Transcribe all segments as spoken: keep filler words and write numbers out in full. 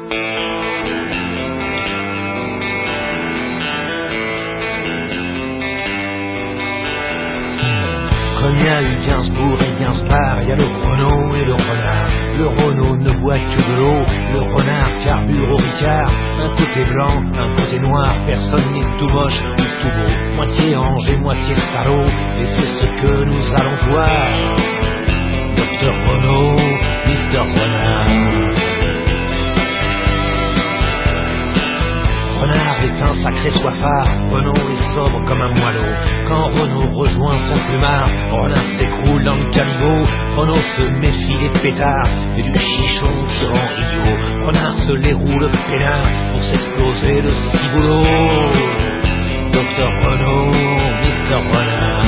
Comme il y a eu Gainsbourg et Gainsbar, il y a le Renault et le renard. Le Renault ne boit que de l'eau, le renard carbure au Ricard. Un côté blanc, un côté noir, personne n'est tout moche ou tout beau. Moitié ange et moitié salaud, et c'est ce que nous allons voir. Docteur Renault, Mister Renard. Renard est un sacré soifard, Renault est sobre comme un moineau. Quand Renault rejoint son plumard, Renard s'écroule dans le caniveau. Renault se méfie des pétards et du chichon qui rend idiot. Renard se les roule peinard pour s'exploser le ciboulot. Docteur Renault, Mister Renard.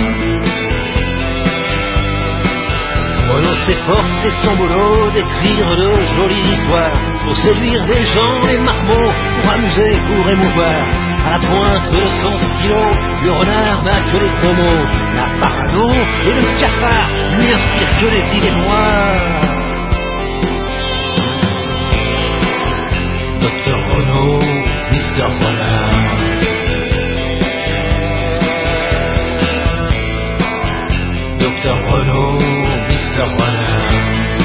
Renault s'efforce et son boulot d'écrire de jolies histoires pour séduire des gens, les marmots, pour amuser, pour émouvoir. À la pointe de son stylo, le renard n'a que les gros mots. La parano et le cafard lui inspirent que les idées noires. Docteur Renault, Mister Renard. Docteur Renault, Mister Renard.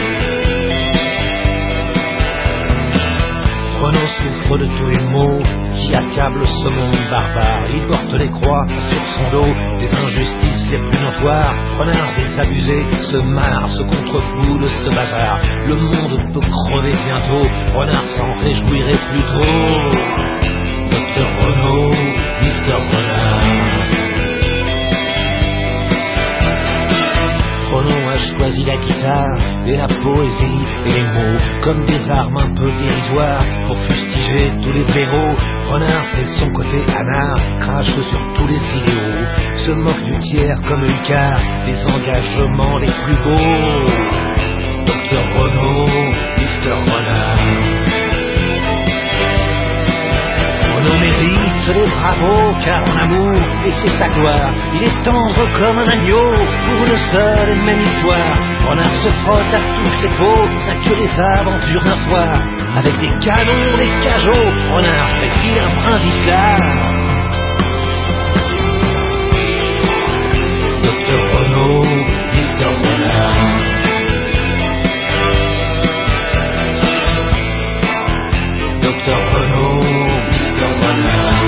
Renault souffre de tous les maux qui accablent ce monde barbare. Il porte les croix sur son dos des injustices les plus notoires. Renard désabusé se marre, se contrefout de ce bazar. Le monde peut crever bientôt, Renard s'en réjouirait plus tôt. Docteur Renault, Mister Renard. Renault a choisi la guitare et la poésie et les mots comme des armes un peu dérisoires pour fustiger tous les blaireaux. Renard fait son côté anard, crache sur tous les idéaux, se moque du tiers comme Icare, des engagements les plus beaux. Docteur Renault, Mister Renard. Renault mérite les bravos car en amour, et c'est sa gloire, il est tendre comme un agneau pour une seule et même histoire. Renard se frotte à toutes les peaux, n'a que les aventures d'un soir. Avec des canons, des cajots, Renard fait-il un brin d'histoire. Docteur Renault, Mister Renard. Docteur Renault, Mister Renard.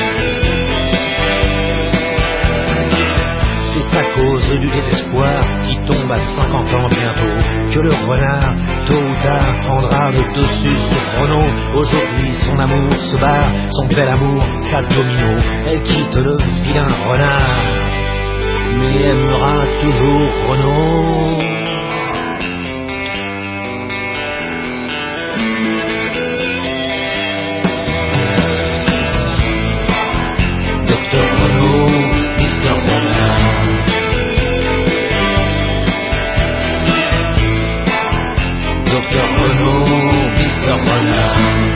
C'est à cause du désespoir qui tombe à cinquante ans bientôt que le renard, tôt ou tard, prendra le dessus sur Renault. Aujourd'hui son amour se barre, son bel amour, sa domino. Elle quitte le vilain renard, mais aimera toujours Renault. Docteur Renault, Mister Renard. Docteur Renault, Mister Renard.